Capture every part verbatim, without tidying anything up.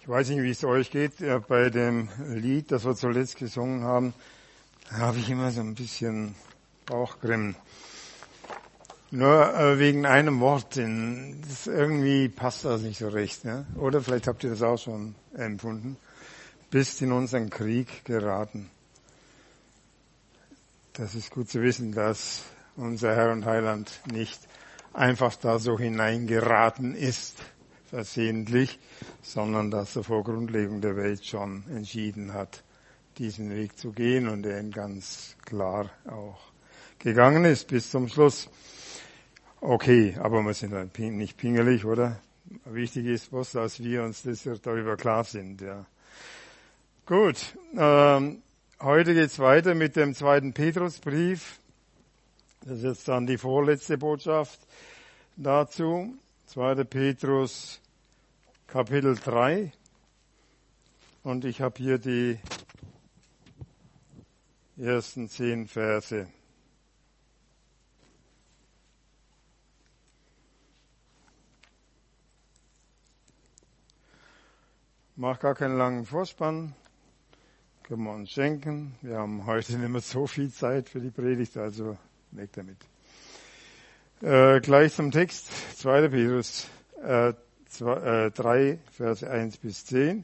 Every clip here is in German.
Ich weiß nicht, wie es euch geht. Ja, bei dem Lied, das wir zuletzt gesungen haben, habe ich immer so ein bisschen Bauchgrimmen. Nur äh, wegen einem Wort. In, das irgendwie passt das nicht so recht. Ne? Oder vielleicht habt ihr das auch schon empfunden. Bist in unseren Krieg geraten. Das ist gut zu wissen, dass unser Herr und Heiland nicht einfach da so hineingeraten ist, versehentlich, sondern dass er vor Grundlegung der Welt schon entschieden hat, diesen Weg zu gehen und er ihn ganz klar auch gegangen ist bis zum Schluss. Okay, aber wir sind nicht pingelig, oder? Wichtig ist bloß, dass wir uns das darüber klar sind. Ja. Gut, ähm, heute geht's weiter mit dem zweiten Petrusbrief. Das ist jetzt dann die vorletzte Botschaft dazu. zweiter Petrus, Kapitel drei. Und ich habe hier die ersten zehn Verse. Mach gar keinen langen Vorspann. Können wir uns schenken. Wir haben heute nicht mehr so viel Zeit für die Predigt, also weg damit. Äh, gleich zum Text. zweiter Petrus äh, drei, Verse eins bis zehn.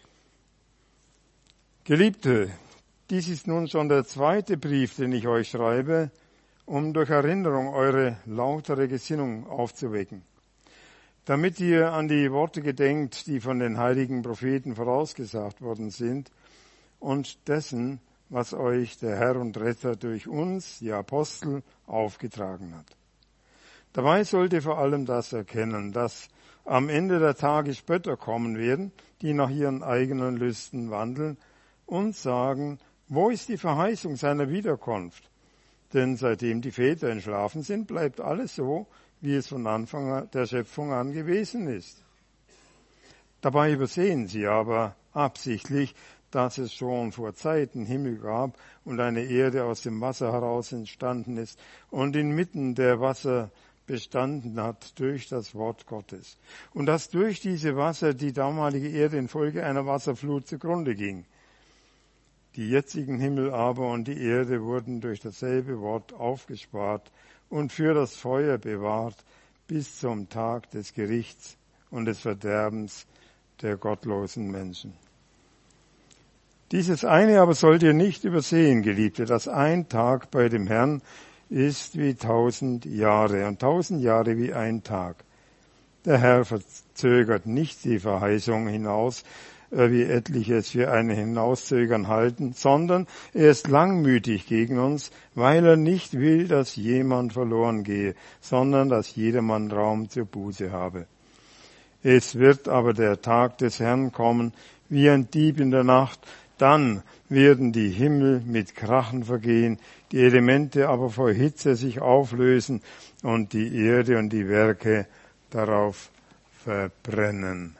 Geliebte, dies ist nun schon der zweite Brief, den ich euch schreibe, um durch Erinnerung eure lautere Gesinnung aufzuwecken, damit ihr an die Worte gedenkt, die von den heiligen Propheten vorausgesagt worden sind, und dessen, was euch der Herr und Retter durch uns, die Apostel, aufgetragen hat. Dabei sollt ihr vor allem das erkennen, dass am Ende der Tage Spötter kommen werden, die nach ihren eigenen Lüsten wandeln und sagen, wo ist die Verheißung seiner Wiederkunft? Denn seitdem die Väter entschlafen sind, bleibt alles so, wie es von Anfang der Schöpfung an gewesen ist. Dabei übersehen sie aber absichtlich, dass es schon vor Zeiten Himmel gab und eine Erde aus dem Wasser heraus entstanden ist und inmitten der Wasser bestanden hat durch das Wort Gottes. Und dass durch diese Wasser die damalige Erde infolge einer Wasserflut zugrunde ging. Die jetzigen Himmel aber und die Erde wurden durch dasselbe Wort aufgespart und für das Feuer bewahrt bis zum Tag des Gerichts und des Verderbens der gottlosen Menschen. Dieses eine aber sollt ihr nicht übersehen, Geliebte, dass ein Tag bei dem Herrn ist wie tausend Jahre und tausend Jahre wie ein Tag. Der Herr verzögert nicht die Verheißung hinaus, wie etliche es für ein Hinauszögern halten, sondern er ist langmütig gegen uns, weil er nicht will, dass jemand verloren gehe, sondern dass jedermann Raum zur Buße habe. Es wird aber der Tag des Herrn kommen, wie ein Dieb in der Nacht. Dann werden die Himmel mit Krachen vergehen, die Elemente aber vor Hitze sich auflösen und die Erde und die Werke darauf verbrennen.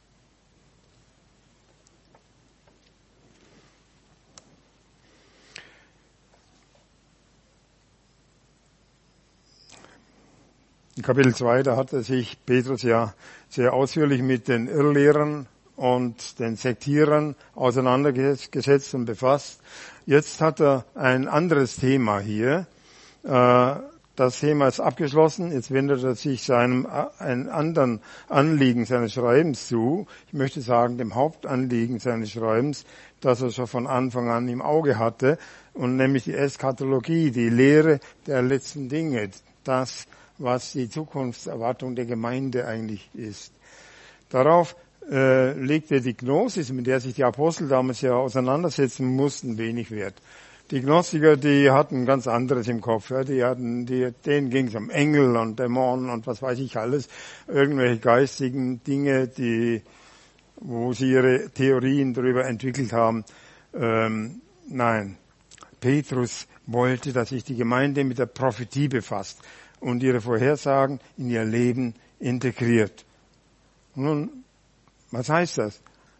In Kapitel zwei, da hatte sich Petrus ja sehr ausführlich mit den Irrlehrern und den Sektierern auseinandergesetzt und befasst. Jetzt hat er ein anderes Thema hier. Das Thema ist abgeschlossen. Jetzt wendet er sich seinem einem anderen Anliegen seines Schreibens zu. Ich möchte sagen, dem Hauptanliegen seines Schreibens, das er schon von Anfang an im Auge hatte, und nämlich die Eschatologie, die Lehre der letzten Dinge, das, was die Zukunftserwartung der Gemeinde eigentlich ist. Darauf äh, legte die Gnosis, mit der sich die Apostel damals ja auseinandersetzen mussten, wenig Wert. Die Gnostiker, die hatten ganz anderes im Kopf. Ja. Die hatten, die, denen ging es um Engel und Dämonen und was weiß ich alles, irgendwelche geistigen Dinge, die, wo sie ihre Theorien darüber entwickelt haben. Ähm, nein, Petrus wollte, dass sich die Gemeinde mit der Prophetie befasst und ihre Vorhersagen in ihr Leben integriert. Nun, was heißt das?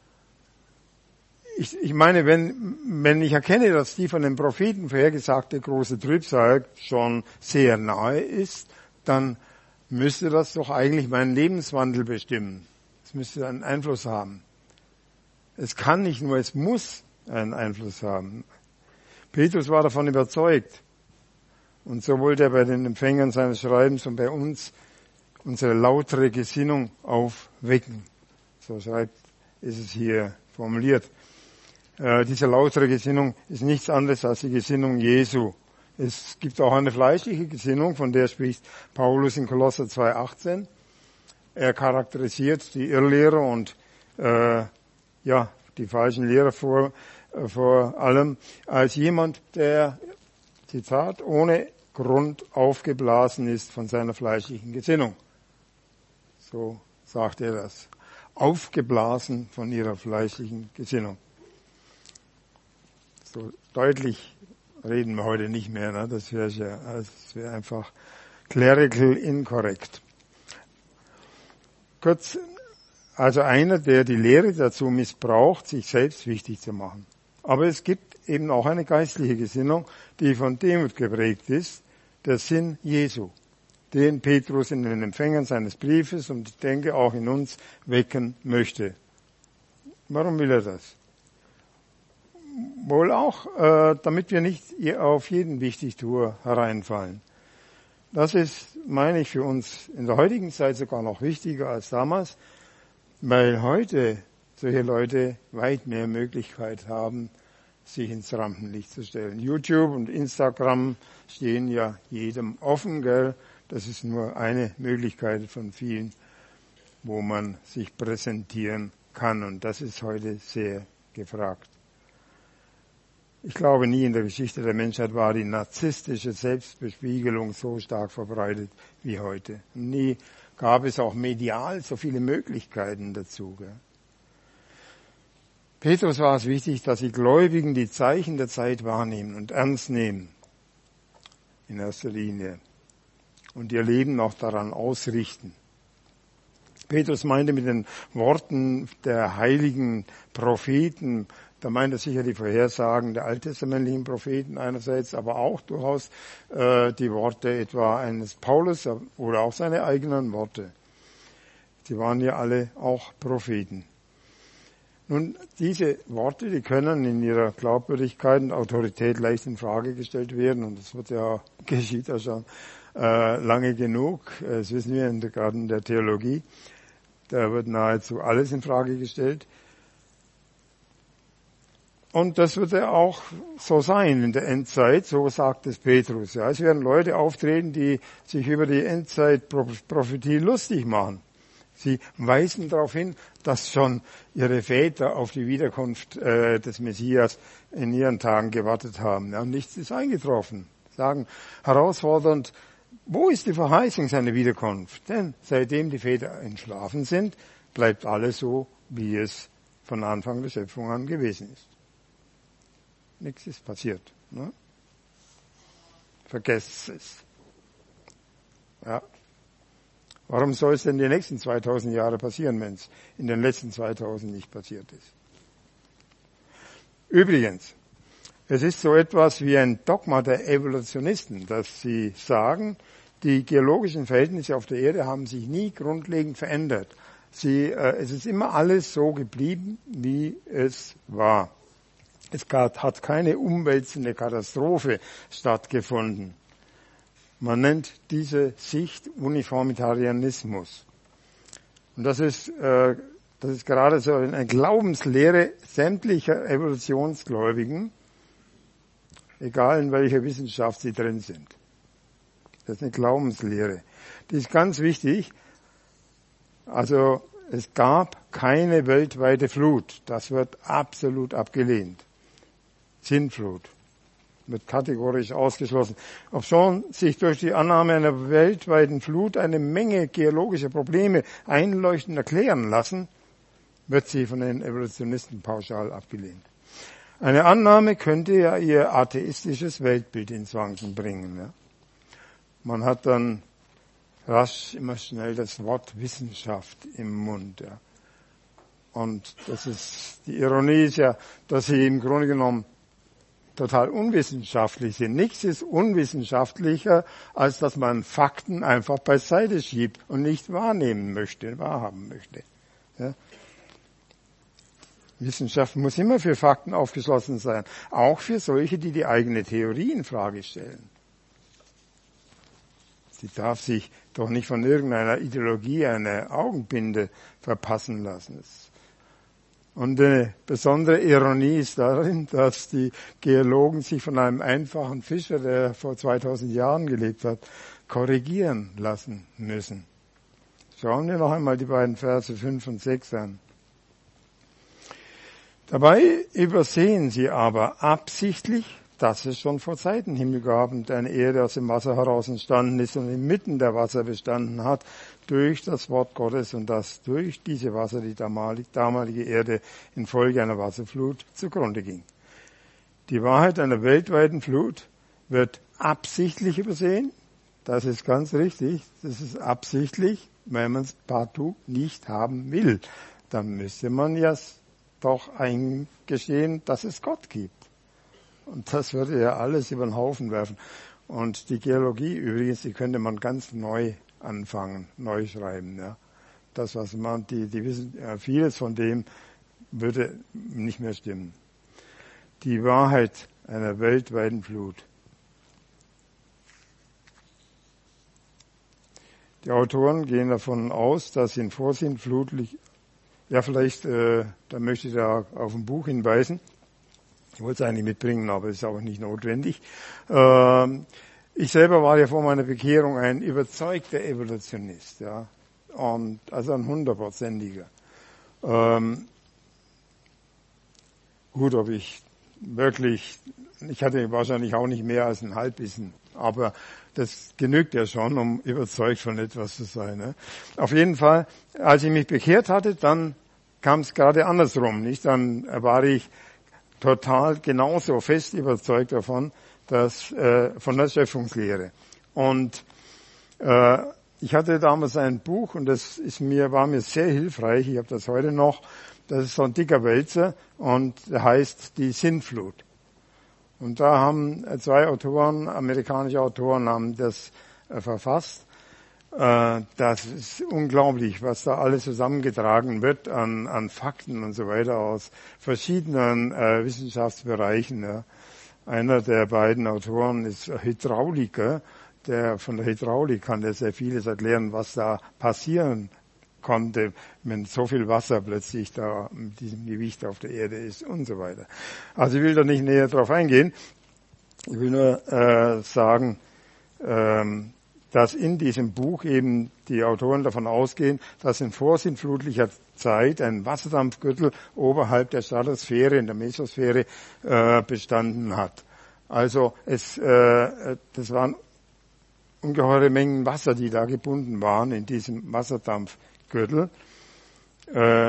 Ich, ich meine, wenn, wenn ich erkenne, dass die von den Propheten vorhergesagte große Trübsal schon sehr nahe ist, dann müsste das doch eigentlich meinen Lebenswandel bestimmen. Es müsste einen Einfluss haben. Es kann nicht nur, es muss einen Einfluss haben. Petrus war davon überzeugt. Und so wollte er bei den Empfängern seines Schreibens und bei uns unsere lautere Gesinnung aufwecken. So schreibt, ist es hier formuliert. Äh, diese lautere Gesinnung ist nichts anderes als die Gesinnung Jesu. Es gibt auch eine fleischliche Gesinnung, von der spricht Paulus in Kolosser zwei achtzehn. Er charakterisiert die Irrlehrer und äh, ja die falschen Lehrer vor, äh, vor allem als jemand, der, Zitat, ohne Grund aufgeblasen ist von seiner fleischlichen Gesinnung. So sagt er das. Aufgeblasen von ihrer fleischlichen Gesinnung. So deutlich reden wir heute nicht mehr, ne? Das wäre ja, das wäre einfach clerical incorrect. Kurz, also einer, der die Lehre dazu missbraucht, sich selbst wichtig zu machen. Aber es gibt eben auch eine geistliche Gesinnung, die von Demut geprägt ist, der Sinn Jesu, den Petrus in den Empfängern seines Briefes und ich denke auch in uns wecken möchte. Warum will er das? Wohl auch, äh, damit wir nicht auf jeden Wichtigtuer hereinfallen. Das ist, meine ich, für uns in der heutigen Zeit sogar noch wichtiger als damals, weil heute solche Leute weit mehr Möglichkeit haben, sich ins Rampenlicht zu stellen. YouTube und Instagram stehen ja jedem offen, gell? Das ist nur eine Möglichkeit von vielen, wo man sich präsentieren kann. Und das ist heute sehr gefragt. Ich glaube, nie in der Geschichte der Menschheit war die narzisstische Selbstbespiegelung so stark verbreitet wie heute. Nie gab es auch medial so viele Möglichkeiten dazu. Gell? Petrus war es wichtig, dass die Gläubigen die Zeichen der Zeit wahrnehmen und ernst nehmen. In erster Linie. Und ihr Leben auch daran ausrichten. Petrus meinte mit den Worten der heiligen Propheten, da meint er sicher die Vorhersagen der alttestamentlichen Propheten einerseits, aber auch durchaus äh, die Worte etwa eines Paulus oder auch seine eigenen Worte. Die waren ja alle auch Propheten. Nun, diese Worte, die können in ihrer Glaubwürdigkeit und Autorität leicht in Frage gestellt werden und das wird ja, geschieht ja schon äh, lange genug, das wissen wir in der, gerade in der Theologie, da wird nahezu alles in Frage gestellt. Und das wird ja auch so sein in der Endzeit, so sagt es Petrus. Ja, es werden Leute auftreten, die sich über die Endzeit-Prophetie lustig machen. Sie weisen darauf hin, dass schon ihre Väter auf die Wiederkunft äh, des Messias in ihren Tagen gewartet haben. Ja, und nichts ist eingetroffen. Sagen herausfordernd, wo ist die Verheißung seiner Wiederkunft? Denn seitdem die Väter entschlafen sind, bleibt alles so, wie es von Anfang der Schöpfung an gewesen ist. Nichts ist passiert. Ne? Vergesst es. Ja. Warum soll es denn die nächsten zweitausend Jahre passieren, wenn es in den letzten zweitausend nicht passiert ist? Übrigens, es ist so etwas wie ein Dogma der Evolutionisten, dass sie sagen, die geologischen Verhältnisse auf der Erde haben sich nie grundlegend verändert. Sie, äh, es ist immer alles so geblieben, wie es war. Es gab, hat keine umwälzende Katastrophe stattgefunden. Man nennt diese Sicht Uniformitarianismus. Und das ist, äh, das ist gerade so eine Glaubenslehre sämtlicher Evolutionsgläubigen, egal in welcher Wissenschaft sie drin sind. Das ist eine Glaubenslehre. Die ist ganz wichtig. Also es gab keine weltweite Flut. Das wird absolut abgelehnt. Sintflut wird kategorisch ausgeschlossen. Obschon sich durch die Annahme einer weltweiten Flut eine Menge geologischer Probleme einleuchtend erklären lassen, wird sie von den Evolutionisten pauschal abgelehnt. Eine Annahme könnte ja ihr atheistisches Weltbild ins Wanken bringen. Ja. Man hat dann rasch immer schnell das Wort Wissenschaft im Mund. Ja. Und das ist, die Ironie ist ja, dass sie im Grunde genommen total unwissenschaftlich sind. Nichts ist unwissenschaftlicher, als dass man Fakten einfach beiseite schiebt und nicht wahrnehmen möchte, wahrhaben möchte. Ja. Wissenschaft muss immer für Fakten aufgeschlossen sein, auch für solche, die die eigene Theorie in Frage stellen. Sie darf sich doch nicht von irgendeiner Ideologie eine Augenbinde verpassen lassen. Und eine besondere Ironie ist darin, dass die Geologen sich von einem einfachen Fischer, der vor zweitausend Jahren gelebt hat, korrigieren lassen müssen. Schauen wir noch einmal die beiden Verse fünf und sechs an. Dabei übersehen sie aber absichtlich, dass es schon vor Zeiten Himmel gab und eine Erde aus dem Wasser heraus entstanden ist und inmitten der Wasser bestanden hat durch das Wort Gottes und dass durch diese Wasser die damalige Erde infolge einer Wasserflut zugrunde ging. Die Wahrheit einer weltweiten Flut wird absichtlich übersehen. Das ist ganz richtig. Das ist absichtlich, wenn man es partout nicht haben will. Dann müsste man ja doch eingestehen, dass es Gott gibt. Und das würde ja alles über den Haufen werfen. Und die Geologie übrigens, die könnte man ganz neu anfangen, neu schreiben. Ja. Das, was man, die, die wissen, ja, vieles von dem würde nicht mehr stimmen. Die Wahrheit einer weltweiten Flut. Die Autoren gehen davon aus, dass in vorsinnflutlich, ja vielleicht, äh, da möchte ich da auf ein Buch hinweisen. Ich wollte es eigentlich mitbringen, aber es ist auch nicht notwendig. Ähm, ich selber war ja vor meiner Bekehrung ein überzeugter Evolutionist, ja, und also ein hundertprozentiger. Ähm, gut, ob ich wirklich, ich hatte wahrscheinlich auch nicht mehr als ein Halbwissen, aber das genügt ja schon, um überzeugt von etwas zu sein. Ne? Auf jeden Fall, als ich mich bekehrt hatte, dann kam es gerade andersrum, nicht? Dann war ich total genauso fest überzeugt davon, dass äh, von der Schöpfungslehre. Und äh, ich hatte damals ein Buch und das ist mir war mir sehr hilfreich. Ich habe das heute noch. Das ist so ein dicker Wälzer und der heißt Die Sintflut. Und da haben zwei Autoren, amerikanische Autoren, haben das äh, verfasst. Äh, das ist unglaublich, was da alles zusammengetragen wird an, an Fakten und so weiter aus verschiedenen äh, Wissenschaftsbereichen. Ja. Einer der beiden Autoren ist Hydrauliker, der von der Hydraulik kann der sehr vieles erklären, was da passieren konnte, wenn so viel Wasser plötzlich da mit diesem Gewicht auf der Erde ist und so weiter. Also ich will da nicht näher drauf eingehen. Ich will nur äh, sagen, ähm, dass in diesem Buch eben die Autoren davon ausgehen, dass in vorsinnflutlicher Zeit ein Wasserdampfgürtel oberhalb der Stratosphäre, in der Mesosphäre, äh, bestanden hat. Also es, äh, das waren ungeheure Mengen Wasser, die da gebunden waren in diesem Wasserdampfgürtel, äh,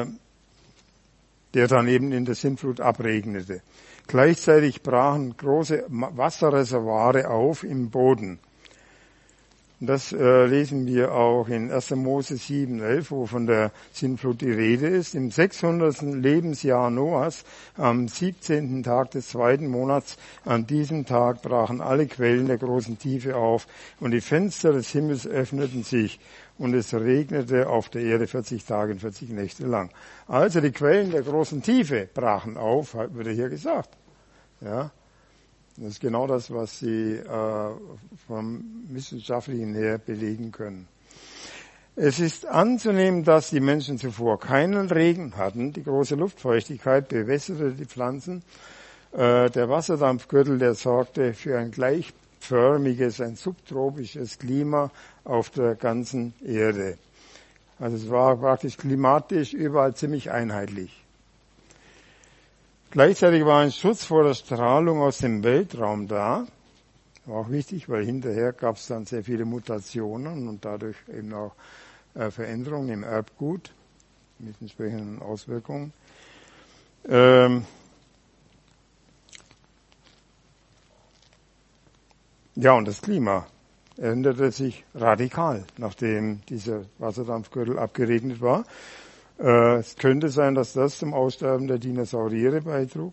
der dann eben in der Sintflut abregnete. Gleichzeitig brachen große Wasserreservoire auf im Boden. Und das äh, lesen wir auch in erster Mose sieben, elf, wo von der Sintflut die Rede ist. Im sechshundertsten Lebensjahr Noahs, am siebzehnten Tag des zweiten Monats, an diesem Tag brachen alle Quellen der großen Tiefe auf und die Fenster des Himmels öffneten sich und es regnete auf der Erde vierzig Tage und vierzig Nächte lang. Also die Quellen der großen Tiefe brachen auf, wird hier gesagt. Ja. Das ist genau das, was Sie äh, vom Wissenschaftlichen her belegen können. Es ist anzunehmen, dass die Menschen zuvor keinen Regen hatten. Die große Luftfeuchtigkeit bewässerte die Pflanzen. Äh, der Wasserdampfgürtel, der sorgte für ein gleichförmiges, ein subtropisches Klima auf der ganzen Erde. Also es war praktisch klimatisch überall ziemlich einheitlich. Gleichzeitig war ein Schutz vor der Strahlung aus dem Weltraum da. War auch wichtig, weil hinterher gab es dann sehr viele Mutationen und dadurch eben auch äh, Veränderungen im Erbgut mit entsprechenden Auswirkungen. Ähm ja, und das Klima änderte sich radikal, nachdem dieser Wasserdampfgürtel abgeregnet war. Äh, es könnte sein, dass das zum Aussterben der Dinosaurier beitrug.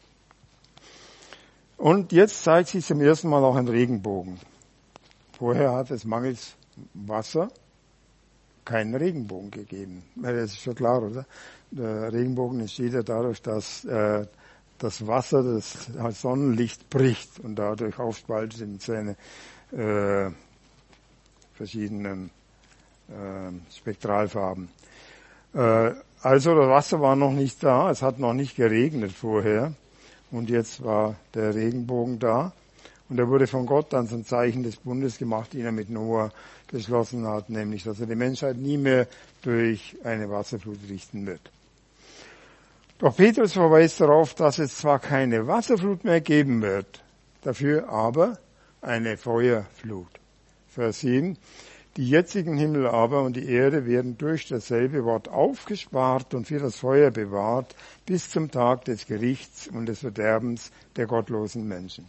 Und jetzt zeigt sich zum ersten Mal auch ein Regenbogen. Vorher hat es mangels Wasser keinen Regenbogen gegeben. Das ist schon klar, oder? Der Regenbogen entsteht ja dadurch, dass äh, das Wasser das Sonnenlicht bricht und dadurch aufspaltet in seine äh, verschiedenen äh, Spektralfarben. Äh, also das Wasser war noch nicht da, es hat noch nicht geregnet vorher und jetzt war der Regenbogen da und er wurde von Gott dann zum Zeichen des Bundes gemacht, den er mit Noah geschlossen hat, nämlich dass er die Menschheit nie mehr durch eine Wasserflut richten wird. Doch Petrus verweist darauf, dass es zwar keine Wasserflut mehr geben wird, dafür aber eine Feuerflut. Vers sieben. Die jetzigen Himmel aber und die Erde werden durch dasselbe Wort aufgespart und für das Feuer bewahrt bis zum Tag des Gerichts und des Verderbens der gottlosen Menschen.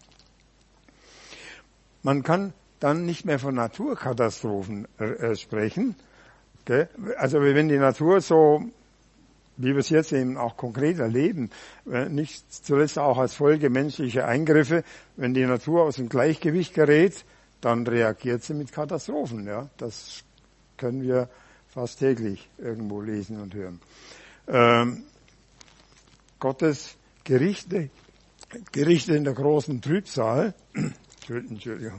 Man kann dann nicht mehr von Naturkatastrophen äh, sprechen. Okay? Also wenn die Natur so, wie wir es jetzt eben auch konkret erleben, äh, nicht zuletzt auch als Folge menschlicher Eingriffe, wenn die Natur aus dem Gleichgewicht gerät, dann reagiert sie mit Katastrophen. Ja, das können wir fast täglich irgendwo lesen und hören. Ähm, Gottes Gerichte, Gerichte in der großen Trübsal, Entschuldigung.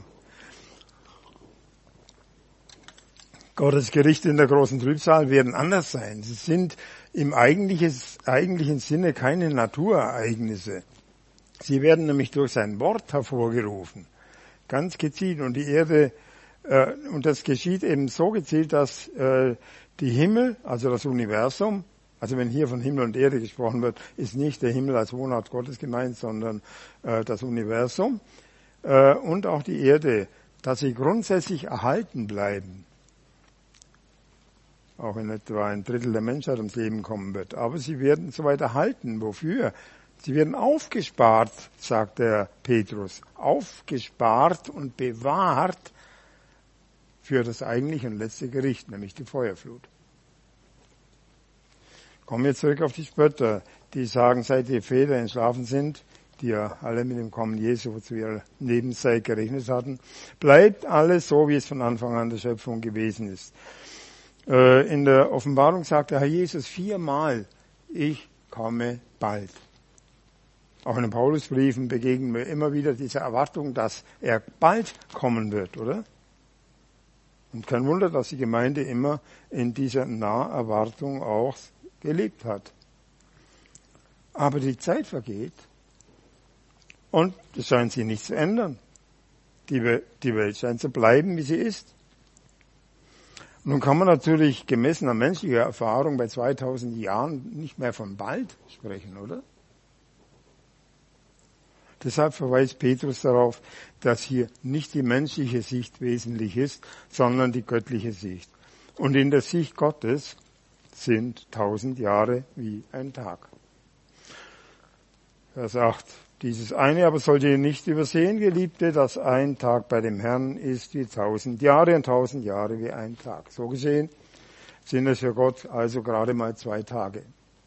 Gottes Gerichte in der großen Trübsal werden anders sein. Sie sind im eigentlichen Sinne keine Naturereignisse. Sie werden nämlich durch sein Wort hervorgerufen. Ganz gezielt. Und die Erde, äh, und das geschieht eben so gezielt, dass äh, die Himmel, also das Universum, also wenn hier von Himmel und Erde gesprochen wird, ist nicht der Himmel als Wohnort Gottes gemeint, sondern äh, das Universum äh, und auch die Erde, dass sie grundsätzlich erhalten bleiben. Auch wenn etwa ein Drittel der Menschheit ums Leben kommen wird. Aber sie werden soweit erhalten. Wofür? Sie werden aufgespart, sagt der Petrus. Aufgespart und bewahrt für das eigentliche und letzte Gericht, nämlich die Feuerflut. Kommen wir zurück auf die Spötter, die sagen, seit die Väter entschlafen sind, die ja alle mit dem Kommen Jesu zu ihrer Lebenszeit gerechnet hatten, bleibt alles so, wie es von Anfang an der Schöpfung gewesen ist. In der Offenbarung sagt der Herr Jesus viermal, ich komme bald. Auch in den Paulusbriefen begegnen wir immer wieder dieser Erwartung, dass er bald kommen wird, oder? Und kein Wunder, dass die Gemeinde immer in dieser Naherwartung auch gelebt hat. Aber die Zeit vergeht und es scheint sich nicht zu ändern. Die, die Welt scheint zu bleiben, wie sie ist. Nun kann man natürlich gemessen an menschlicher Erfahrung bei zweitausend Jahren nicht mehr von bald sprechen, oder? Deshalb verweist Petrus darauf, dass hier nicht die menschliche Sicht wesentlich ist, sondern die göttliche Sicht. Und in der Sicht Gottes sind tausend Jahre wie ein Tag. Vers acht. Dieses eine aber sollt ihr nicht übersehen, Geliebte, dass ein Tag bei dem Herrn ist wie tausend Jahre und tausend Jahre wie ein Tag. So gesehen sind es für Gott also gerade mal zwei Tage.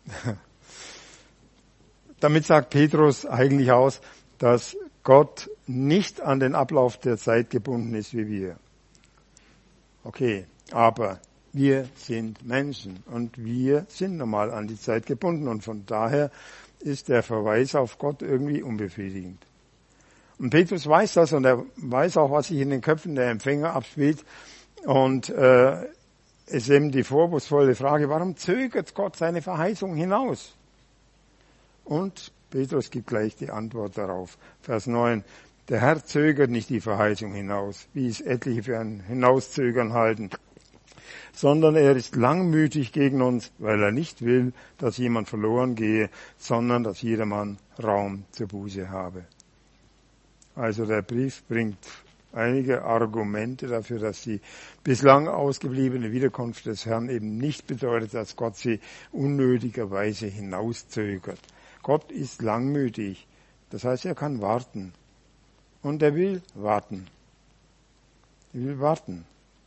Damit sagt Petrus eigentlich aus, dass Gott nicht an den Ablauf der Zeit gebunden ist wie wir. Okay, aber wir sind Menschen und wir sind normal an die Zeit gebunden und von daher ist der Verweis auf Gott irgendwie unbefriedigend. Und Petrus weiß das und er weiß auch, was sich in den Köpfen der Empfänger abspielt. Und äh, es ist eben die vorwurfsvolle Frage, warum zögert Gott seine Verheißung hinaus? Und Petrus gibt gleich die Antwort darauf. Vers neun. Der Herr zögert nicht die Verheißung hinaus, wie es etliche für ein Hinauszögern halten, sondern er ist langmütig gegen uns, weil er nicht will, dass jemand verloren gehe, sondern dass jedermann Raum zur Buße habe. Also der Brief bringt einige Argumente dafür, dass die bislang ausgebliebene Wiederkunft des Herrn eben nicht bedeutet, dass Gott sie unnötigerweise hinauszögert. Gott ist langmütig, das heißt, er kann warten. Und er will warten. Er will warten.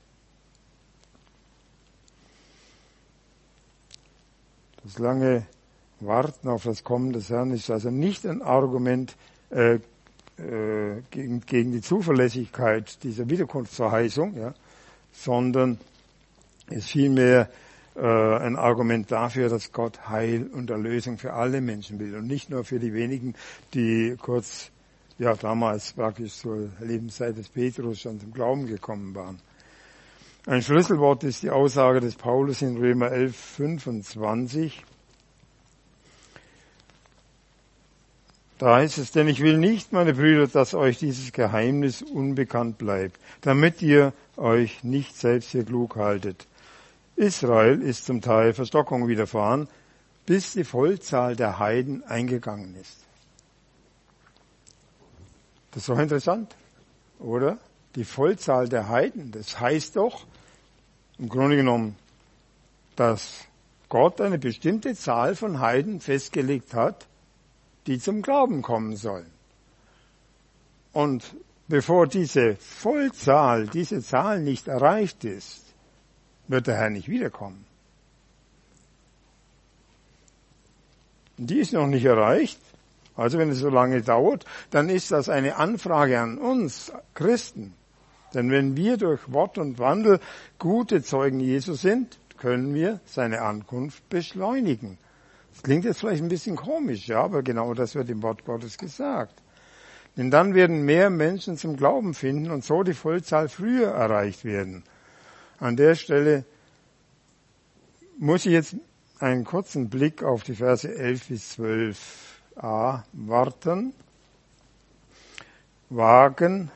Das lange Warten auf das Kommen des Herrn ist also nicht ein Argument äh, äh, gegen, gegen die Zuverlässigkeit dieser Wiederkunftsverheißung, ja, sondern ist vielmehr äh, ein Argument dafür, dass Gott Heil und Erlösung für alle Menschen will und nicht nur für die wenigen, die kurz, ja damals praktisch zur Lebenszeit des Petrus schon zum Glauben gekommen waren. Ein Schlüsselwort ist die Aussage des Paulus in Römer elf, fünfundzwanzig. Da heißt es, denn ich will nicht, meine Brüder, dass euch dieses Geheimnis unbekannt bleibt, damit ihr euch nicht selbst für klug haltet. Israel ist zum Teil Verstockung widerfahren, bis die Vollzahl der Heiden eingegangen ist. Das ist doch interessant, oder? Die Vollzahl der Heiden, das heißt doch im Grunde genommen, dass Gott eine bestimmte Zahl von Heiden festgelegt hat, die zum Glauben kommen sollen. Und bevor diese Vollzahl, diese Zahl nicht erreicht ist, wird der Herr nicht wiederkommen. Die ist noch nicht erreicht. Also wenn es so lange dauert, dann ist das eine Anfrage an uns Christen. Denn wenn wir durch Wort und Wandel gute Zeugen Jesu sind, können wir seine Ankunft beschleunigen. Das klingt jetzt vielleicht ein bisschen komisch, ja, aber genau das wird im Wort Gottes gesagt. Denn dann werden mehr Menschen zum Glauben finden und so die Vollzahl früher erreicht werden. An der Stelle muss ich jetzt einen kurzen Blick auf die Verse elf bis zwölf a warten. Wagen.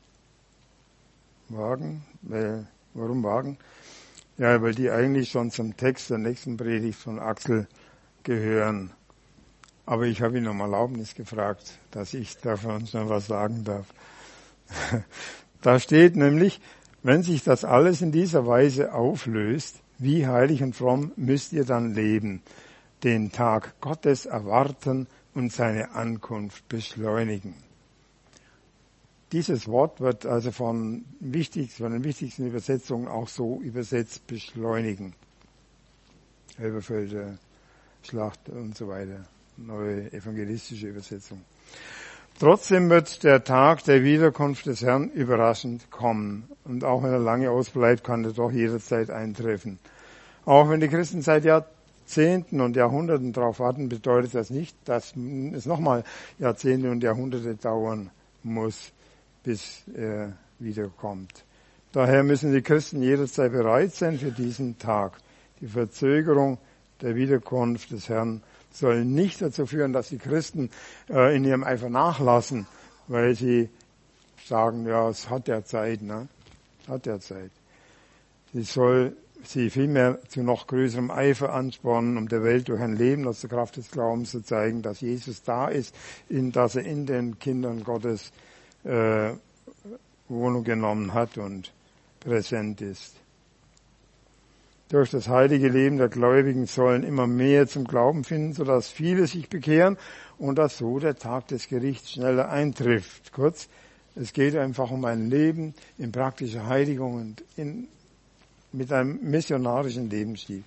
Wagen. Äh, warum Wagen? Ja, weil die eigentlich schon zum Text der nächsten Predigt von Axel gehören. Aber ich habe ihn um Erlaubnis gefragt, dass ich davon schon was sagen darf. Da steht nämlich, wenn sich das alles in dieser Weise auflöst, wie heilig und fromm müsst ihr dann leben, den Tag Gottes erwarten und seine Ankunft beschleunigen. Dieses Wort wird also von, wichtig, von den wichtigsten Übersetzungen auch so übersetzt, beschleunigen. Elberfelder, Schlacht und so weiter. Neue evangelistische Übersetzung. Trotzdem wird der Tag der Wiederkunft des Herrn überraschend kommen. Und auch wenn er lange ausbleibt, kann er doch jederzeit eintreffen. Auch wenn die Christen seit Jahrzehnten und Jahrhunderten darauf warten, bedeutet das nicht, dass es nochmal Jahrzehnte und Jahrhunderte dauern muss, bis er wiederkommt. Daher müssen die Christen jederzeit bereit sein für diesen Tag. Die Verzögerung der Wiederkunft des Herrn soll nicht dazu führen, dass die Christen äh, in ihrem Eifer nachlassen, weil sie sagen, ja, es hat ja Zeit, ne? Hat ja Zeit. Sie soll sie vielmehr zu noch größerem Eifer anspornen, um der Welt durch ein Leben aus der Kraft des Glaubens zu zeigen, dass Jesus da ist, in, dass er in den Kindern Gottes äh, Wohnung genommen hat und präsent ist. Durch das heilige Leben der Gläubigen sollen immer mehr zum Glauben finden, sodass viele sich bekehren und dass so der Tag des Gerichts schneller eintrifft. Kurz, es geht einfach um ein Leben in praktischer Heiligung und in, mit einem missionarischen Lebensstil.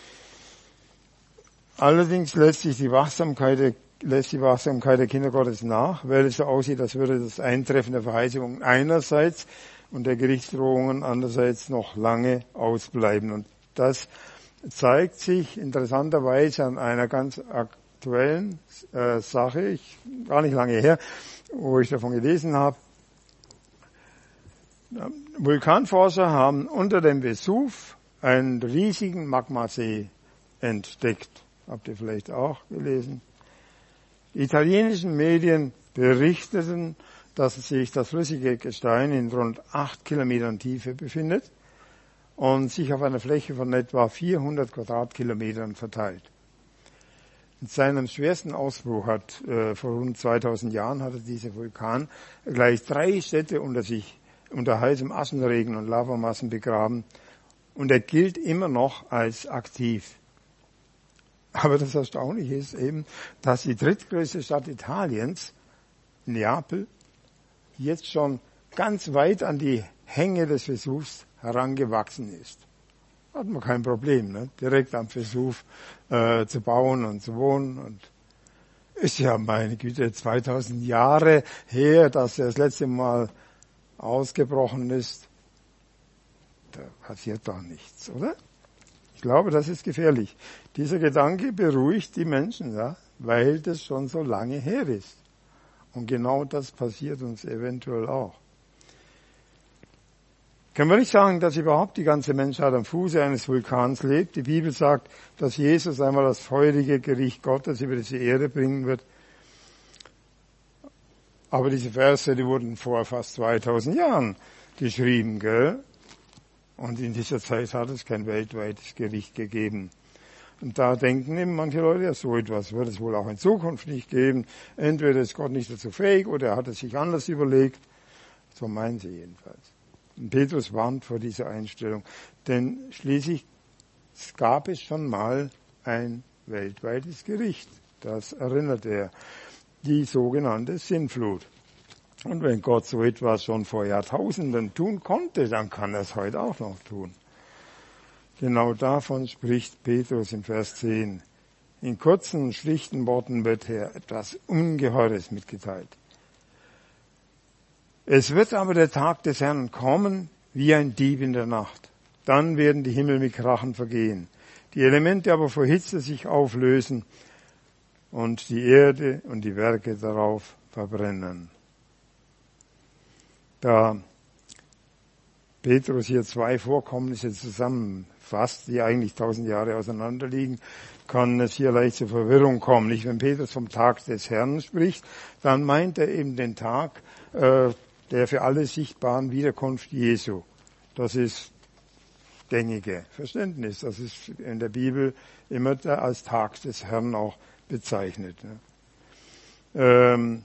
Allerdings lässt sich die Wachsamkeit der, lässt die Wachsamkeit der Kinder Gottes nach, weil es so aussieht, als würde das Eintreffen der Verheißungen einerseits und der Gerichtsdrohungen andererseits noch lange ausbleiben. Und das zeigt sich interessanterweise an einer ganz aktuellen äh, Sache, ich, gar nicht lange her, wo ich davon gelesen habe. Vulkanforscher haben unter dem Vesuv einen riesigen Magmasee entdeckt. Habt ihr vielleicht auch gelesen? Die italienischen Medien berichteten, dass sich das flüssige Gestein in rund acht Kilometern Tiefe befindet und sich auf einer Fläche von etwa vierhundert Quadratkilometern verteilt. In seinem schwersten Ausbruch hat äh, vor rund zweitausend Jahren hatte dieser Vulkan gleich drei Städte unter sich unter heißem Aschenregen und Lavamassen begraben und er gilt immer noch als aktiv. Aber das Erstaunliche ist eben, dass die drittgrößte Stadt Italiens, Neapel, jetzt schon ganz weit an die Hänge des Vesuvs herangewachsen ist. Hat man kein Problem, ne? Direkt am Vesuv äh, zu bauen und zu wohnen. Und ist ja, meine Güte, zweitausend Jahre her, dass er das letzte Mal ausgebrochen ist. da passiert doch nichts, oder? Ich glaube, das ist gefährlich. Dieser Gedanke beruhigt die Menschen, ja, weil das schon so lange her ist. Und genau das passiert uns eventuell auch. Können wir nicht sagen, dass überhaupt die ganze Menschheit am Fuße eines Vulkans lebt? Die Bibel sagt, dass Jesus einmal das feurige Gericht Gottes über diese Erde bringen wird. Aber diese Verse, die wurden vor fast zweitausend Jahren geschrieben, gell? Und in dieser Zeit hat es kein weltweites Gericht gegeben. Und da denken eben manche Leute, ja, so etwas wird es wohl auch in Zukunft nicht geben. Entweder ist Gott nicht dazu fähig oder er hat es sich anders überlegt. So meinen sie jedenfalls. Und Petrus warnt vor dieser Einstellung. Denn schließlich gab es schon mal ein weltweites Gericht. Das erinnert er. Die sogenannte Sintflut. Und wenn Gott so etwas schon vor Jahrtausenden tun konnte, dann kann er es heute auch noch tun. Genau davon spricht Petrus in Vers zehn. In kurzen, schlichten Worten wird hier etwas Ungeheures mitgeteilt. Es wird aber der Tag des Herrn kommen, wie ein Dieb in der Nacht. Dann werden die Himmel mit Krachen vergehen, die Elemente aber vor Hitze sich auflösen und die Erde und die Werke darauf verbrennen. Da Petrus hier zwei Vorkommnisse zusammenfasst, die eigentlich tausend Jahre auseinander liegen, kann es hier leicht zur Verwirrung kommen. Nicht, wenn Petrus vom Tag des Herrn spricht, dann meint er eben den Tag äh, der für alle sichtbaren Wiederkunft Jesu. Das ist gängige Verständnis. Das ist in der Bibel immer als Tag des Herrn auch bezeichnet. Ähm,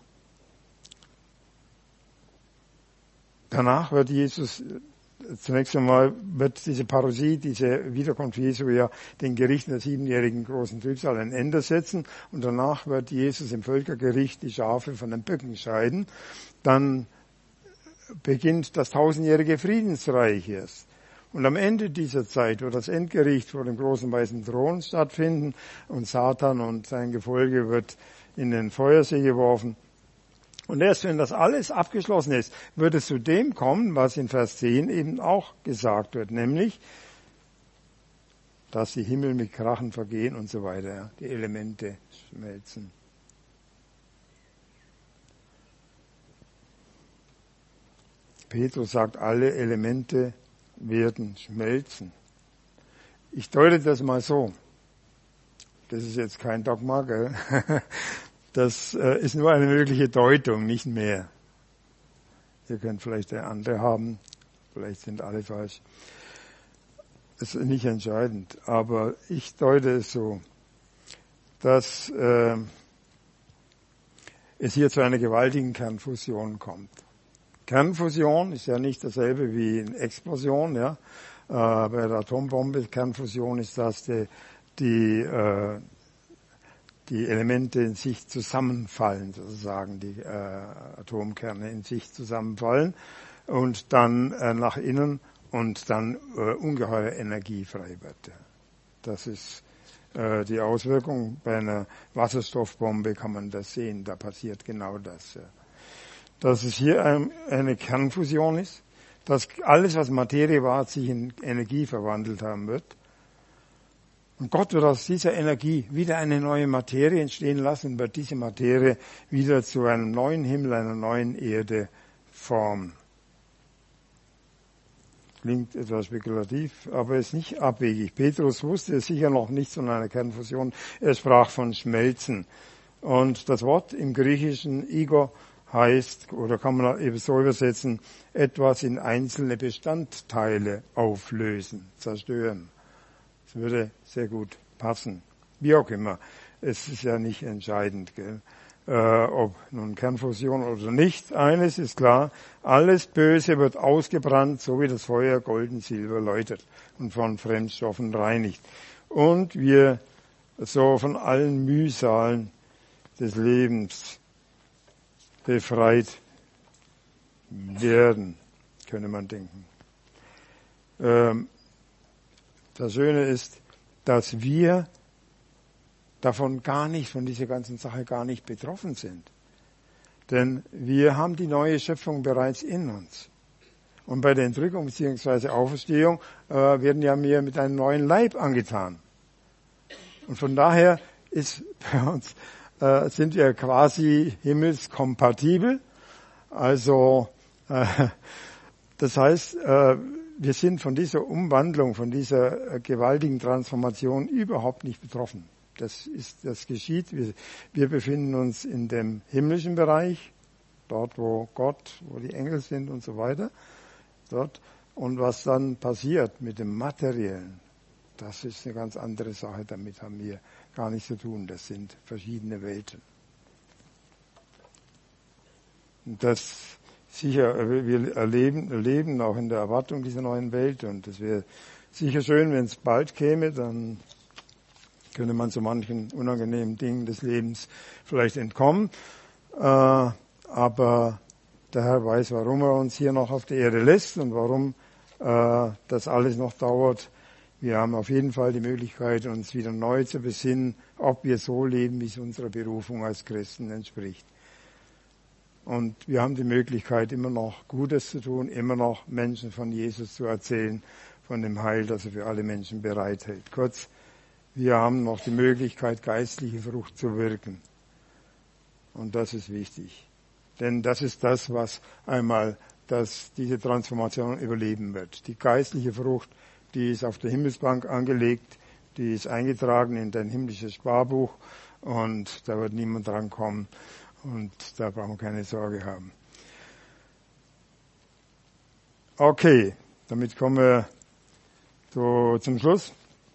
danach wird Jesus, zunächst einmal wird diese Parousie, diese Wiederkunft Jesu ja den Gerichten der siebenjährigen großen Trübsal ein Ende setzen und danach wird Jesus im Völkergericht die Schafe von den Böcken scheiden. Dann beginnt das tausendjährige Friedensreich erst. Und am Ende dieser Zeit wird das Endgericht vor dem großen weißen Thron stattfinden und Satan und sein Gefolge wird in den Feuersee geworfen. Und erst wenn das alles abgeschlossen ist, wird es zu dem kommen, was in Vers zehn eben auch gesagt wird, nämlich, dass die Himmel mit Krachen vergehen und so weiter, die Elemente schmelzen. Petrus sagt, alle Elemente werden schmelzen. Ich deute das mal so. Das ist jetzt kein Dogma, gell? Das ist nur eine mögliche Deutung, nicht mehr. Ihr könnt vielleicht eine andere haben, vielleicht sind alle falsch. Das ist nicht entscheidend, aber ich deute es so, dass äh, es hier zu einer gewaltigen Kernfusion kommt. Kernfusion ist ja nicht dasselbe wie eine Explosion, ja. Äh, bei der Atombombe, Kernfusion ist das, die, die, äh, die Elemente in sich zusammenfallen, sozusagen, die äh, Atomkerne in sich zusammenfallen und dann äh, nach innen und dann äh, ungeheure Energie frei wird. Das ist äh, die Auswirkung. Bei einer Wasserstoffbombe kann man das sehen, da passiert genau das. Ja. Dass es hier eine Kernfusion ist, dass alles, was Materie war, sich in Energie verwandelt haben wird. Und Gott wird aus dieser Energie wieder eine neue Materie entstehen lassen, wird diese Materie wieder zu einem neuen Himmel, einer neuen Erde formen. Klingt etwas spekulativ, aber ist nicht abwegig. Petrus wusste sicher noch nichts von einer Kernfusion. Er sprach von Schmelzen. Und das Wort im Griechischen Igo heißt, oder kann man eben so übersetzen, etwas in einzelne Bestandteile auflösen, zerstören. Das würde sehr gut passen. Wie auch immer. Es ist ja nicht entscheidend, gell? Äh, ob nun Kernfusion oder nicht. Eines ist klar, alles Böse wird ausgebrannt, so wie das Feuer Gold und Silber läutert und von Fremdstoffen reinigt. Und wir so von allen Mühsalen des Lebens befreit werden, könnte man denken. Ähm, das Schöne ist, dass wir davon gar nicht, von dieser ganzen Sache gar nicht betroffen sind. Denn wir haben die neue Schöpfung bereits in uns. Und bei der Entrückung bzw. Auferstehung äh, werden ja wir mit einem neuen Leib angetan. Und von daher ist bei uns, äh, sind wir quasi himmelskompatibel. Also äh, das heißt, äh, wir sind von dieser Umwandlung, von dieser äh, gewaltigen Transformation überhaupt nicht betroffen. Das ist, das geschieht. Wir, wir befinden uns in dem himmlischen Bereich, dort wo Gott, wo die Engel sind und so weiter. Dort. Und was dann passiert mit dem Materiellen, das ist eine ganz andere Sache. Damit haben wir gar nichts zu tun. Das sind verschiedene Welten. Und das sicher, wir erleben, erleben auch in der Erwartung dieser neuen Welt. Und es wäre sicher schön, wenn es bald käme, dann könnte man zu manchen unangenehmen Dingen des Lebens vielleicht entkommen. Äh, aber der Herr weiß, warum er uns hier noch auf der Erde lässt und warum äh, das alles noch dauert. Wir haben auf jeden Fall die Möglichkeit, uns wieder neu zu besinnen, ob wir so leben, wie es unserer Berufung als Christen entspricht. Und wir haben die Möglichkeit, immer noch Gutes zu tun, immer noch Menschen von Jesus zu erzählen, von dem Heil, das er für alle Menschen bereithält. Kurz, wir haben noch die Möglichkeit, geistliche Frucht zu wirken. Und das ist wichtig. Denn das ist das, was einmal das, diese Transformation überleben wird. Die geistliche Frucht, die ist auf der Himmelsbank angelegt, die ist eingetragen in dein himmlisches Sparbuch und da wird niemand drankommen und da brauchen wir keine Sorge haben. Okay, damit kommen wir so zum Schluss.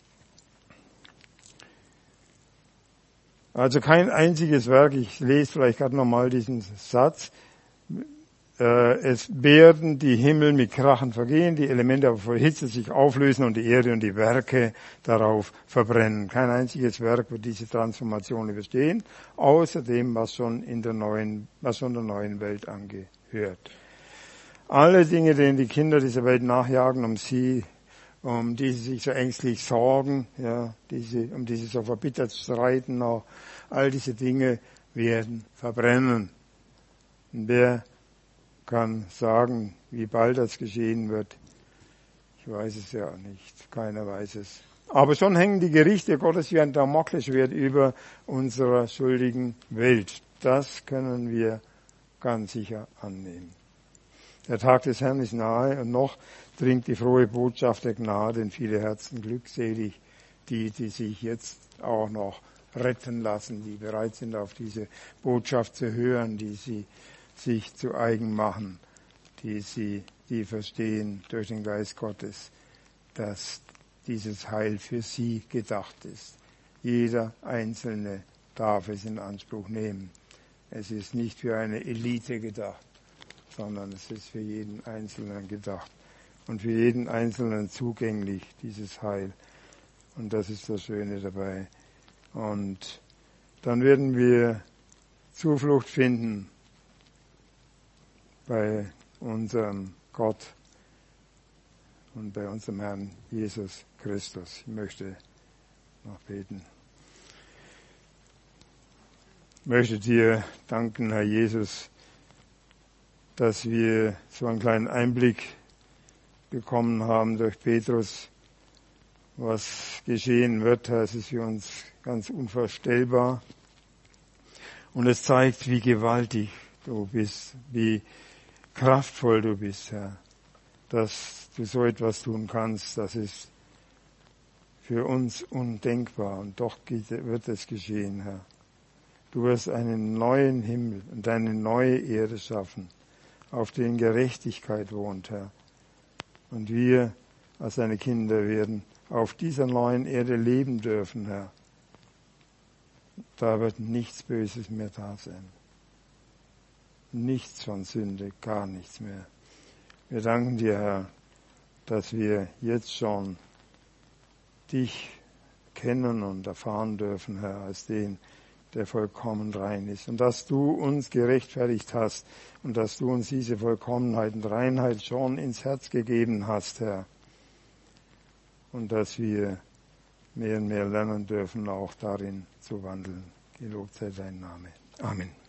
Also kein einziges Werk, ich lese vielleicht gerade nochmal diesen Satz, äh, es werden die Himmel mit Krachen vergehen, die Elemente aber vor Hitze sich auflösen und die Erde und die Werke darauf verbrennen. Kein einziges Werk wird diese Transformation überstehen, außer dem, was schon in der neuen, was schon der neuen Welt angehört. Alle Dinge, denen die Kinder dieser Welt nachjagen, um sie um die sie sich so ängstlich sorgen, ja, die sie, um die sie so verbittert streiten, auch all diese Dinge werden verbrennen. Und wer kann sagen, wie bald das geschehen wird? Ich weiß es ja nicht. Keiner weiß es. Aber schon hängen die Gerichte Gottes wie ein Damoklesschwert über unserer schuldigen Welt. Das können wir ganz sicher annehmen. Der Tag des Herrn ist nahe und noch dringt die frohe Botschaft der Gnade in viele Herzen glückselig, die, die sich jetzt auch noch retten lassen, die bereit sind, auf diese Botschaft zu hören, die sie sich zu eigen machen, die sie, die verstehen durch den Geist Gottes, dass dieses Heil für sie gedacht ist. Jeder Einzelne darf es in Anspruch nehmen. Es ist nicht für eine Elite gedacht, sondern es ist für jeden Einzelnen gedacht und für jeden Einzelnen zugänglich, dieses Heil. Und das ist das Schöne dabei. Und dann werden wir Zuflucht finden bei unserem Gott und bei unserem Herrn Jesus Christus. Ich möchte noch beten. Ich möchte dir danken, Herr Jesus, dass wir so einen kleinen Einblick bekommen haben durch Petrus, was geschehen wird. Es ist für uns ganz unvorstellbar. Und es zeigt, wie gewaltig du bist, wie kraftvoll du bist, Herr, dass du so etwas tun kannst. Das ist für uns undenkbar und doch wird es geschehen, Herr. Du wirst einen neuen Himmel und eine neue Erde schaffen, auf denen Gerechtigkeit wohnt, Herr. Und wir als deine Kinder werden auf dieser neuen Erde leben dürfen, Herr. Da wird nichts Böses mehr da sein. Nichts von Sünde, gar nichts mehr. Wir danken dir, Herr, dass wir jetzt schon dich kennen und erfahren dürfen, Herr, als den, der vollkommen rein ist. Und dass du uns gerechtfertigt hast und dass du uns diese Vollkommenheit und Reinheit schon ins Herz gegeben hast, Herr. Und dass wir mehr und mehr lernen dürfen, auch darin zu wandeln. Gelobt sei dein Name. Amen.